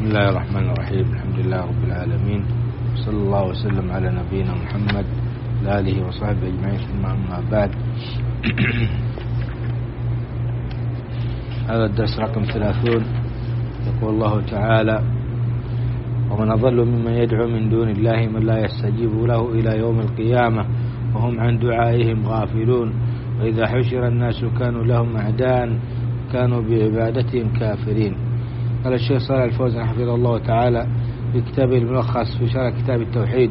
بسم الله الرحمن الرحيم. الحمد لله رب العالمين، صلى الله وسلم على نبينا محمد وآله وصحبه أجمعين، ثم أما بعد. هذا الدرس رقم 30. يقول الله تعالى: ومن أضل ممن يدعو من دون الله من لا يستجيب له إلى يوم القيامة وهم عن دعائهم غافلون، وإذا حشر الناس كانوا لهم أعداء كانوا بعبادتهم كافرين. قال الشيخ صالح الفوزان حفظه الله تعالى في كتابه الملخص في شرح كتاب التوحيد: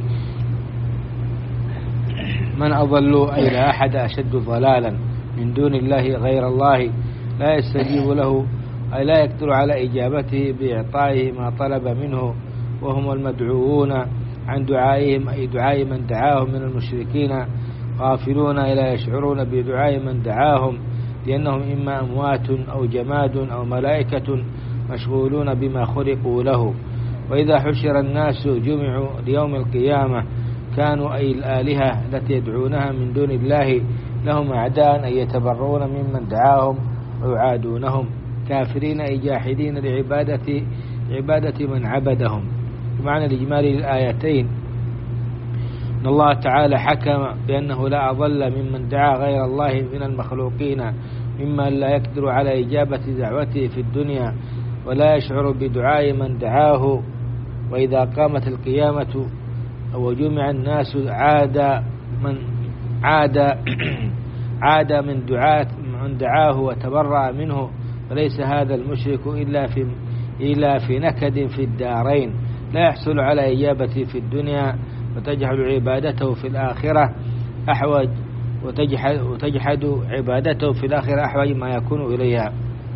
من أضل أي لا أحد أشد ضلالا من دون الله غير الله لا يستجيب له أي لا يقدر على إجابته بإعطائه ما طلب منه، وهم المدعوون عن دعائهم أي دعاء من دعاهم من المشركين غافلون لا يشعرون بدعاء من دعاهم، لأنهم إما أموات أو جماد أو ملائكة مشغولون بما خلقوا له. وإذا حشر الناس جمعوا ليوم القيامة كانوا أي الآلهة التي يدعونها من دون الله لهم أعداء أي يتبرؤون ممن دعاهم ويعادونهم كافرين أي جاحدين لعبادة من عبدهم. بمعنى الإجمالي للآيتين أن الله تعالى حكم بأنه لا أضل ممن دعا غير الله من المخلوقين ممن لا يقدر على إجابة دعوته في الدنيا ولا يشعر بدعاء من دعاه. وإذا قامت القيامة وجمع الناس عاد من دعاه وتبرأ منه، فليس هذا المشرك إلا في نكد في الدارين، لا يحصل على إجابته في الدنيا وتجحد عبادته في الآخرة أحوج ما يكون إليها.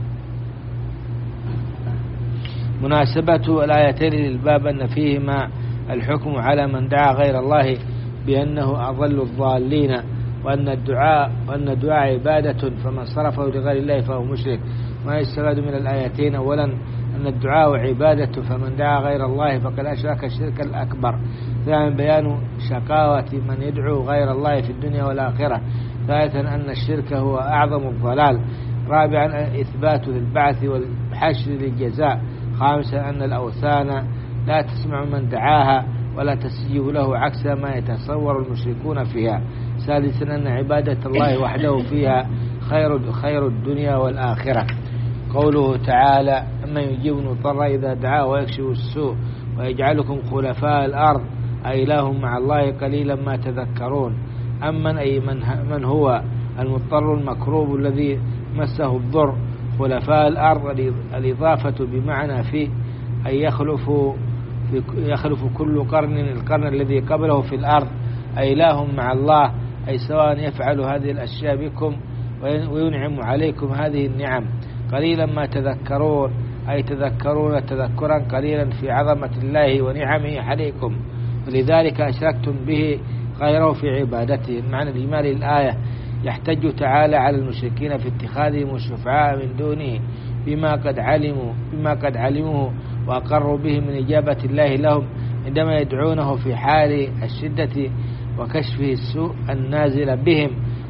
مناسبة الآيتين للباب أن فيهما الحكم على من دعا غير الله بأنه أضل الضالين، وأن الدعاء عبادة، فمن صرفه لغير الله فهو مشرك. ما يستفاد من الآيتين: أولا أن الدعاء عبادة، فمن دعا غير الله فقد أشرك الشرك الأكبر. ثانيا بيان شقاوة من يدعو غير الله في الدنيا والآخرة. ثالثا أن الشرك هو أعظم الضلال. رابعا إثبات للبعث والحشر للجزاء. خامسا أن الأوثان لا تسمع من دعاها ولا تستجيب له عكس ما يتصور المشركون فيها. سادسا أن عبادة الله وحده فيها خير الدنيا والآخرة. قوله تعالى: أما يجيب المضطر إذا دعاه ويكشف السوء ويجعلكم خلفاء الأرض أإله مع الله قليلا ما تذكرون. أمن أي من هو المضطر المكروب الذي مسه الضر. خلفاء الأرض الإضافة بمعنى في أي يخلف كل قرن القرن الذي قبله في الأرض. أإله مع الله أي سواء يفعل هذه الأشياء بكم وينعم عليكم هذه النعم. قليلا ما تذكرون أي تذكرون تذكرا قليلا في عظمة الله ونعمه عليكم، ولذلك أشركتم به غيره في عبادته. المعنى الإجمالي للآية: يحتج تعالى على المشركين في اتخاذهم الشفعاء من دونه بما قد علموه وأقروا به من إجابة الله لهم عندما يدعونه في حال الشدة وكشفه السوء النازل بهم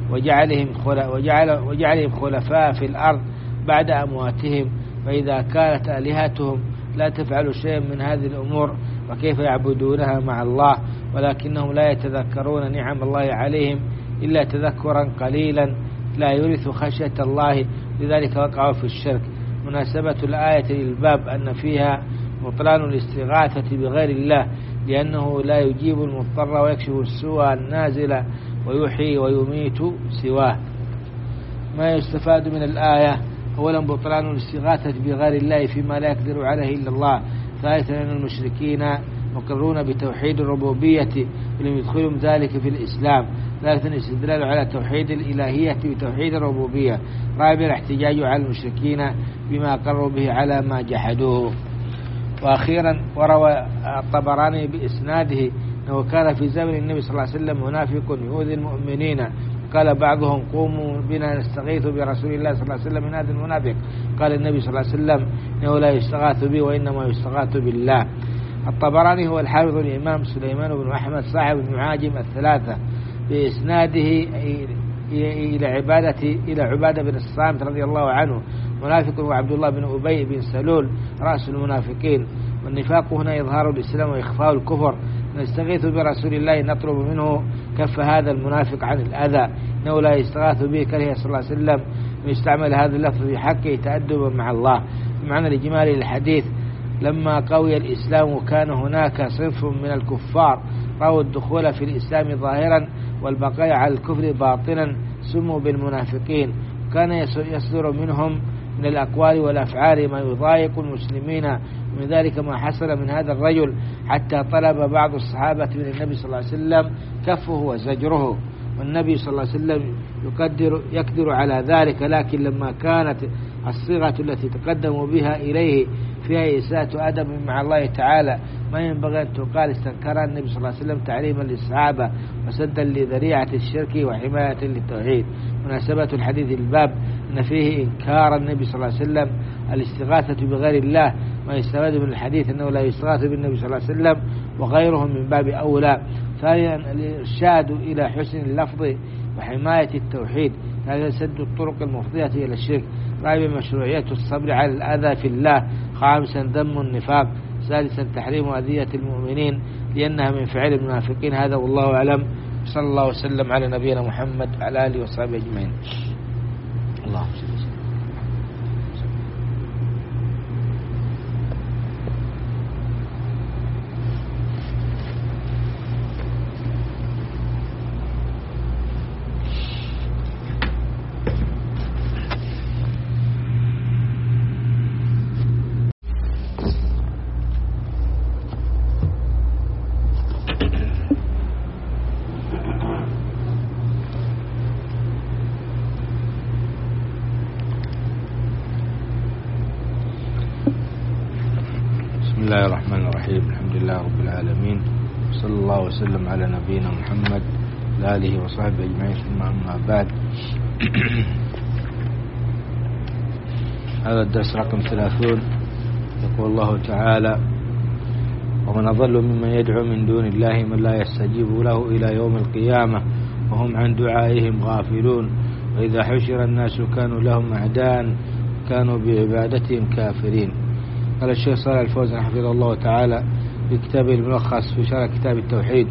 وجعلهم خلفاء في الأرض بعد أمواتهم. فإذا كانت آلهتهم لا تفعل شيئا من هذه الأمور وكيف يعبدونها مع الله، ولكنهم لا يتذكرون نعم الله عليهم إلا تذكرا قليلا لا يورث خشية الله، لذلك وقعوا في الشرك. مناسبة الآية للباب أن فيها بطلان الاستغاثة بغير الله، لأنه لا يجيب المضطر ويكشف السوء النازل ويحيي ويميت سواه. ما يستفاد من الآية: أولا بطلان الاستغاثة بغير الله فيما لا يقدر عليه إلا الله. ثالثا أن المشركين مقرون بتوحيد الربوبية ولم يدخلهم ذلك في الإسلام. ثالثا الاستدلال على توحيد الإلهية بتوحيد الربوبية. رابعا الاحتجاج على المشركين بما قروا به على ما جحدوه. وأخيرا وروى الطبراني بإسناده أنه كان في زمن النبي صلى الله عليه وسلم منافق يؤذي المؤمنين، قال بعضهم: قوموا بنا نستغيث برسول الله صلى الله عليه وسلم من هذا المنافق. قال النبي صلى الله عليه وسلم: إنه لا يستغاث به وإنما يستغاث بالله. الطبراني هو الحافظ الإمام سليمان بن أحمد صاحب المعاجم الثلاثة بإسناده إلى عبادة بن الصامت رضي الله عنه منافق، وعبد الله بن أبي بن سلول رأس المنافقين. والنفاق هنا إظهار الإسلام وإخفاء الكفر. نستغيث برسول الله نطلب منه كف هذا المنافق عن الأذى، إنه لا يستغاث به كره صلى الله عليه وسلم ويستعمل هذا اللفظ في حقه تأدبا مع الله. بمعنى الإجمالي للحديث لما قوي الإسلام وكان هناك صنف من الكفار رأوا الدخول في الإسلام ظاهرا والبقاء على الكفر باطنا سموا بالمنافقين، وكان يصدر منهم من الأقوال والأفعال ما يضايق المسلمين، ومن ذلك ما حصل من هذا الرجل حتى طلب بعض الصحابة من النبي صلى الله عليه وسلم كفه وزجره، والنبي صلى الله عليه وسلم يقدر على ذلك، لكن لما كانت الصيغة التي تقدموا بها إليه فيها إساءة أدب مع الله تعالى ما ينبغي أن تقال استنكر النبي صلى الله عليه وسلم تعليما للصحابة وسدا لذريعة الشرك وحماية للتوحيد. مناسبة الحديث الباب أن فيه إنكار النبي صلى الله عليه وسلم الاستغاثة بغير الله، ما يستفاد من الحديث أنه لا يستغاث بالنبي صلى الله عليه وسلم وغيرهم من باب أولى. ثانيا الإرشاد إلى حسن اللفظ وحماية التوحيد، هذا سد الطرق المفضية إلى الشرك. رابعا مشروعية الصبر على الأذى في الله. خامسا ذم النفاق. سادسا تحريم أذية المؤمنين لأنها من فعل المنافقين. هذا والله أعلم. صلى الله وسلم على نبينا محمد وعلى آله وصحبه أجمعين. اللهم صل وسلم. بسم الله الرحمن الرحيم. الحمد لله رب العالمين، صلى الله وسلم على نبينا محمد وعلى آله وصحبه أجمعين، ثم أما بعد. هذا الدرس رقم 30. يقول الله تعالى: ومن أضل ممن يدعو من دون الله من لا يستجيب له إلى يوم القيامة وهم عن دعائهم غافلون، وإذا حشر الناس كانوا لهم أعداء كانوا بعبادتهم كافرين. قال الشيخ صالح الفوزان حفظه الله تعالى في كتابه الملخص في شرح كتاب التوحيد: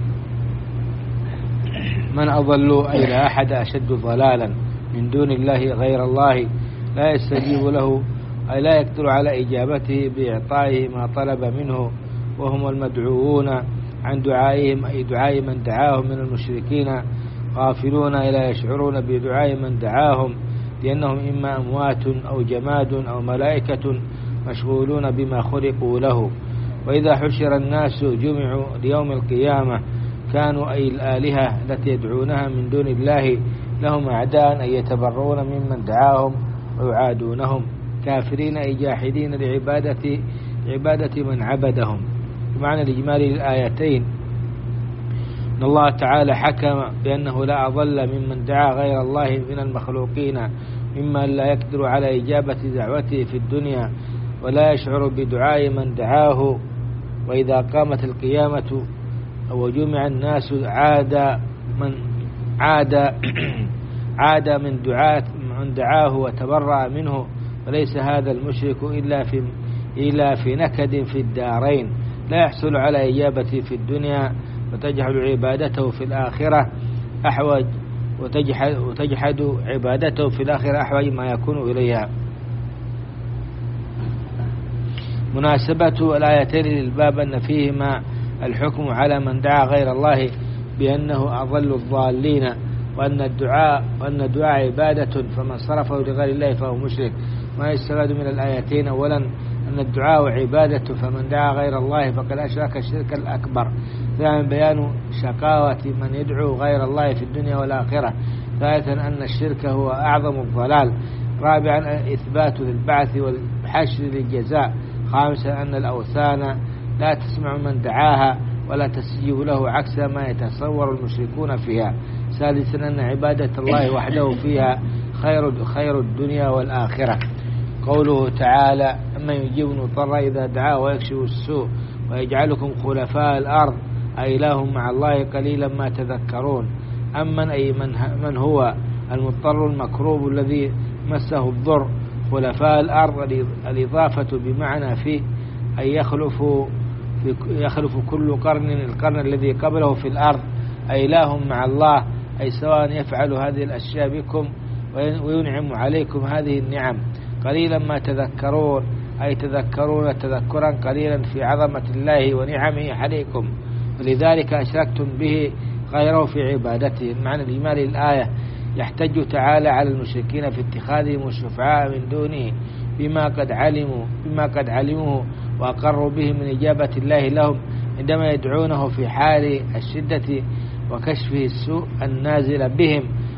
من أضل أي لا أحد أشد ضلالا من دون الله غير الله لا يستجيب له أي لا يقدر على إجابته بإعطائه ما طلب منه، وهم المدعوون عن دعائهم أي دعاء من دعاهم من المشركين غافلون لا يشعرون بدعاء من دعاهم، لأنهم إما أموات أو جماد أو ملائكة مشغولون بما خلقوا له. وإذا حشر الناس جمعوا ليوم القيامة كانوا أي الآلهة التي يدعونها من دون الله لهم أعداء أي يتبرؤون ممن دعاهم ويعادونهم كافرين أي جاحدين لعبادة من عبدهم. بمعنى الإجمالي للآيتين أن الله تعالى حكم بأنه لا أضل ممن دعا غير الله من المخلوقين ممن لا يقدر على إجابة دعوته في الدنيا ولا يشعر بدعاء من دعاه. وإذا قامت القيامة وجمع الناس عاد من دعاه وتبرأ منه، وليس هذا المشرك إلا في نكد في الدارين، لا يحصل على إجابته في الدنيا وتجحد عبادته في الآخرة وتجحد عبادته في الآخرة أحوج ما يكون إليها. مناسبة الآيتين للباب أن فيهما الحكم على من دعا غير الله بأنه أضل الضالين، وأن الدعاء عبادة فمن صرفه لغير الله فهو مشرك. ما يستفاد من الآيتين: أولا أن الدعاء عبادة فمن دعا غير الله فقد أشرك الشرك الأكبر. ثانيا بيان شقاوة من يدعو غير الله في الدنيا والآخرة. ثالثا أن الشرك هو أعظم الضلال. رابعا إثبات البعث والحشر للجزاء. خامسا أن الأوثان لا تسمع من دعاها ولا تستجيب له عكس ما يتصور المشركون فيها. سادسا أن عبادة الله وحده فيها خير الدنيا والآخرة. قوله تعالى: أما يجيب المضطر إذا دعاه ويكشف السوء ويجعلكم خلفاء الأرض أإله مع الله قليلا ما تذكرون. أمن أي من هو المضطر المكروب الذي مسه الضر. خلفاء الأرض الإضافة بمعنى فيه أي يخلف كل قرن القرن الذي قبله في الأرض، أي إله مع الله، أي سواء يفعل هذه الأشياء بكم وينعم عليكم هذه النعم. قليلا ما تذكرون، أي تذكرون تذكرا قليلا في عظمة الله ونعمه عليكم، ولذلك أشركتم به غيره في عبادته. معنى الإجمالي الآية: يحتج تعالى على المشركين في اتخاذهم الشفعاء من دونه بما قد علموه وأقروا به من إجابة الله لهم عندما يدعونه في حال الشدة وكشفه السوء النازل بهم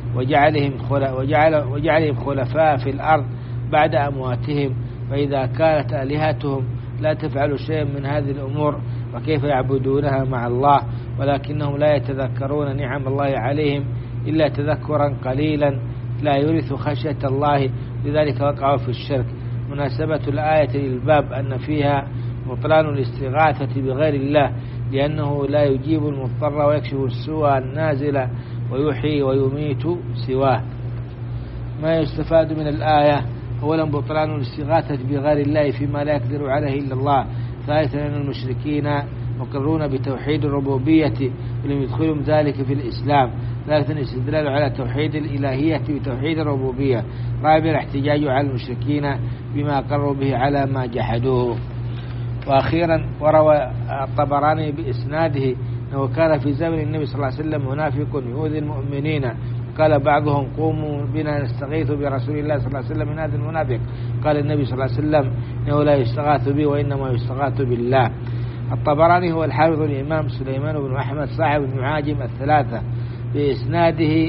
وجعلهم خلفاء في الأرض بعد أمواتهم. فإذا كانت آلهتهم لا تفعل شيئا من هذه الأمور وكيف يعبدونها مع الله، ولكنهم لا يتذكرون نعم الله عليهم إلا تذكرا قليلا لا يورث خشية الله، لذلك وقعوا في الشرك. مناسبة الآية للباب أن فيها بطلان الاستغاثة بغير الله، لأنه لا يجيب المضطر ويكشف السوء النازل ويحيي ويميت سواه. ما يستفاد من الآية: أولا بطلان الاستغاثة بغير الله فيما لا يقدر عليه إلا الله. ثالثا أن المشركين مقرون بتوحيد الربوبية ولم يدخلهم ذلك في الإسلام. ثالثا الاستدلال على توحيد الإلهية بتوحيد الربوبية. رابعا الاحتجاج على المشركين بما قروا به على ما جحدوه. وأخيرا وروى الطبراني بإسناده أنه كان في زمن النبي صلى الله عليه وسلم منافق يؤذي المؤمنين، قال بعضهم: قوموا بنا نستغيث برسول الله صلى الله عليه وسلم من هذا المنافق. قال النبي صلى الله عليه وسلم: إنه لا يستغاث به وإنما يستغاث بالله. الطبراني هو الحافظ الإمام سليمان بن أحمد صاحب المعاجم الثلاثة بإسناده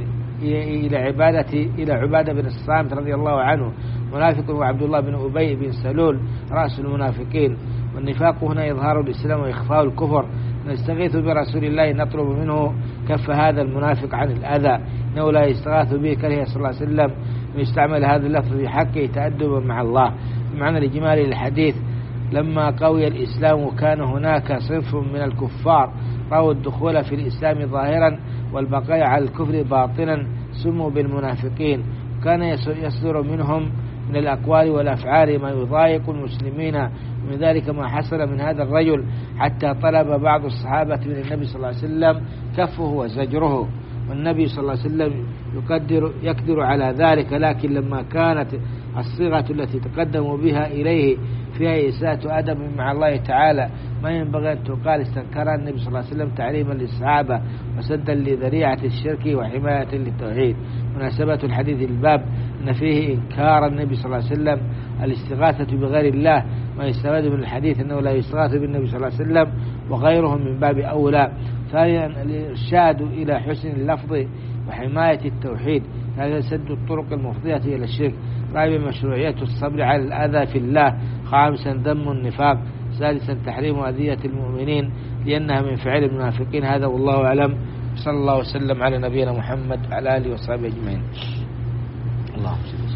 إلى عبادة بن الصامت رضي الله عنه منافق، وعبد الله بن أبي بن سلول رأس المنافقين. والنفاق هنا إظهار الإسلام وإخفاء الكفر. نستغيث برسول الله نطلب منه كف هذا المنافق عن الأذى، إنه لا يستغاث به كره صلى الله عليه وسلم ويستعمل هذا اللفظ في حقه تأدبا مع الله. بمعنى الإجمالي للحديث: لما قوي الإسلام كان هناك صنف من الكفار رأوا الدخول في الإسلام ظاهرا والبقاء على الكفر باطنا، سموا بالمنافقين. كان يصدر منهم من الأقوال والأفعال ما يضايق المسلمين، ومن ذلك ما حصل من هذا الرجل حتى طلب بعض الصحابة من النبي صلى الله عليه وسلم كفه وزجره، والنبي صلى الله عليه وسلم يقدر على ذلك. لكن لما كانت الصيغة التي تقدموا بها إليه فيها إساءة أدب مع الله تعالى ما ينبغي أن تقال، استنكر النبي صلى الله عليه وسلم تعليما للصحابة وسدا لذريعة الشرك وحماية للتوحيد. مناسبة الحديث الباب أن فيه إنكار النبي صلى الله عليه وسلم الاستغاثة بغير الله. ما يستفاد من الحديث أنه لا يستغاث بالنبي صلى الله عليه وسلم وغيرهم من باب أولى. ثانيا الإرشاد إلى حسن اللفظ وحماية التوحيد، هذا سد الطرق المفضية إلى الشرك. رابعا مشروعية الصبر على الأذى في الله. خامسا ذم النفاق. سادسا تحريم أذية المؤمنين لأنها من فعل المنافقين. هذا والله أعلم. صلى الله وسلم على نبينا محمد وعلى آله وصحبه أجمعين. اللهم صل